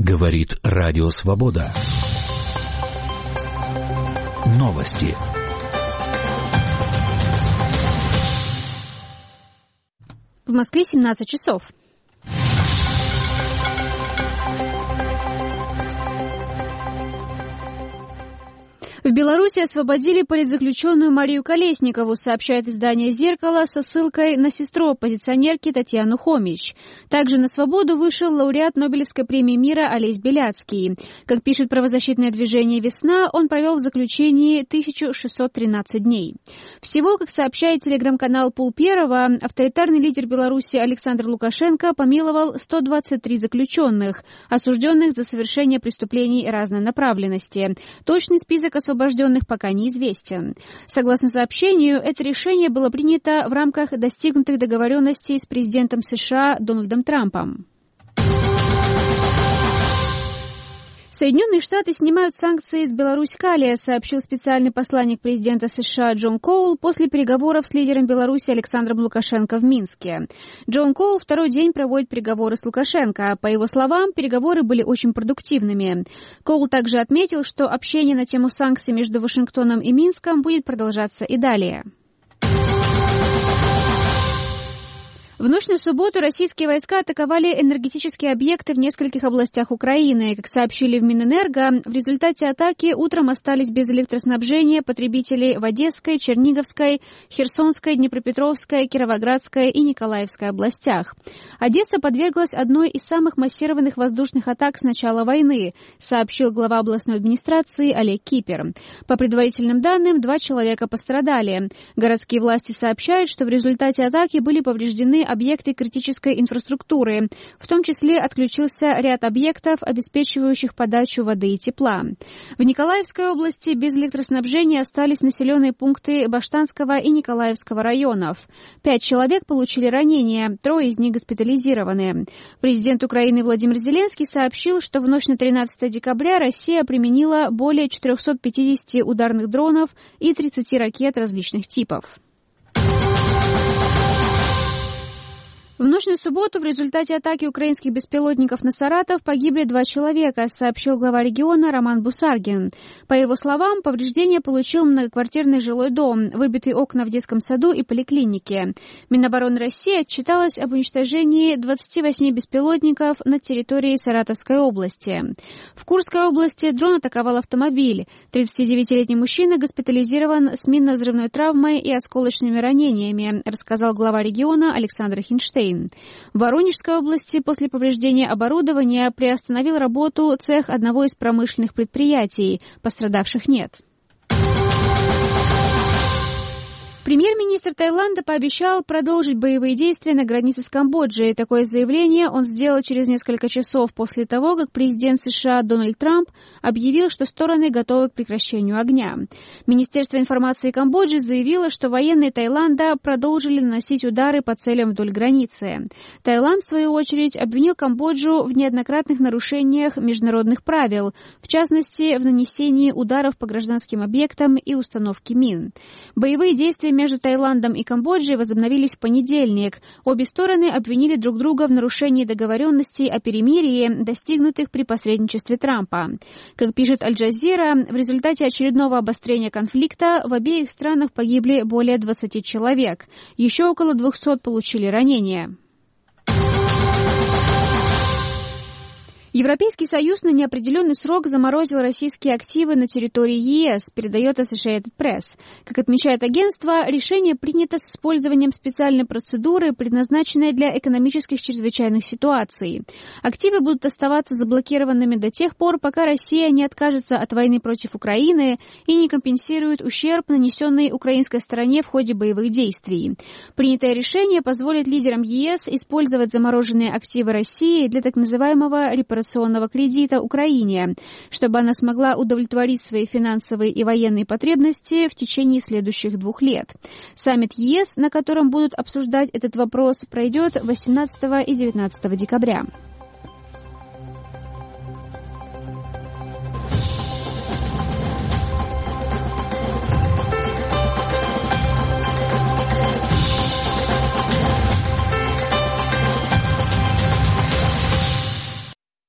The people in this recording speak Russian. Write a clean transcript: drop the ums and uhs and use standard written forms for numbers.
Говорит Радио Свобода. Новости. В Москве 17 часов. В Беларуси освободили политзаключенную Марию Колесникову, сообщает издание «Зеркало» со ссылкой на сестру оппозиционерки Татьяну Хомич. Также на свободу вышел лауреат Нобелевской премии мира Олесь Беляцкий. Как пишет правозащитное движение «Весна», он провел в заключении 1613 дней. Всего, как сообщает телеграм-канал Пул-Перова, авторитарный лидер Беларуси Александр Лукашенко помиловал 123 заключенных, осужденных за совершение преступлений разной направленности. Точный список освобожденных пока неизвестен. Согласно сообщению, это решение было принято в рамках достигнутых договоренностей с президентом США Дональдом Трампом. Соединенные Штаты снимают санкции с Беларусь-Калия, сообщил специальный посланник президента США Джон Коул после переговоров с лидером Беларуси Александром Лукашенко в Минске. Джон Коул второй день проводит переговоры с Лукашенко. По его словам, переговоры были очень продуктивными. Коул также отметил, что общение на тему санкций между Вашингтоном и Минском будет продолжаться и далее. В ночь на субботу российские войска атаковали энергетические объекты в нескольких областях Украины. Как сообщили в Минэнерго, в результате атаки утром остались без электроснабжения потребители в Одесской, Черниговской, Херсонской, Днепропетровской, Кировоградской и Николаевской областях. Одесса подверглась одной из самых массированных воздушных атак с начала войны, сообщил глава областной администрации Олег Кипер. По предварительным данным, 2 человека пострадали. Городские власти сообщают, что в результате атаки были повреждены объекты критической инфраструктуры. В том числе отключился ряд объектов, обеспечивающих подачу воды и тепла. В Николаевской области без электроснабжения остались населенные пункты Баштанского и Николаевского районов. 5 человек получили ранения, 3 из них госпитализированы. Президент Украины Владимир Зеленский сообщил, что в ночь на 13 декабря Россия применила более 450 ударных дронов и 30 ракет различных типов. В ночь на субботу в результате атаки украинских беспилотников на Саратов погибли 2 человека, сообщил глава региона Роман Бусаргин. По его словам, повреждения получил многоквартирный жилой дом, выбитые окна в детском саду и поликлинике. Минобороны России отчиталась об уничтожении 28 беспилотников на территории Саратовской области. В Курской области дрон атаковал автомобиль. 39-летний мужчина госпитализирован с минно-взрывной травмой и осколочными ранениями, рассказал глава региона Александр Хинштейн. В Воронежской области после повреждения оборудования приостановил работу цех одного из промышленных предприятий. Пострадавших нет. Премьер-министр Таиланда пообещал продолжить боевые действия на границе с Камбоджей. Такое заявление он сделал через несколько часов после того, как президент США Дональд Трамп объявил, что стороны готовы к прекращению огня. Министерство информации Камбоджи заявило, что военные Таиланда продолжили наносить удары по целям вдоль границы. Таиланд, в свою очередь, обвинил Камбоджу в неоднократных нарушениях международных правил, в частности, в нанесении ударов по гражданским объектам и установке мин. Боевые действия между Таиландом и Камбоджей возобновились в понедельник. Обе стороны обвинили друг друга в нарушении договоренностей о перемирии, достигнутых при посредничестве Трампа. Как пишет Аль-Джазира, в результате очередного обострения конфликта в обеих странах погибли более 20 человек. Еще около 200 получили ранения. Европейский Союз на неопределенный срок заморозил российские активы на территории ЕС, передает Associated Press. Как отмечает агентство, решение принято с использованием специальной процедуры, предназначенной для экономических чрезвычайных ситуаций. Активы будут оставаться заблокированными до тех пор, пока Россия не откажется от войны против Украины и не компенсирует ущерб, нанесенный украинской стороне в ходе боевых действий. Принятое решение позволит лидерам ЕС использовать замороженные активы России для так называемого репарационного кредита Украине, чтобы она смогла удовлетворить свои финансовые и военные потребности в течение следующих 2 лет. Саммит ЕС, на котором будут обсуждать этот вопрос, пройдет 18 и 19 декабря.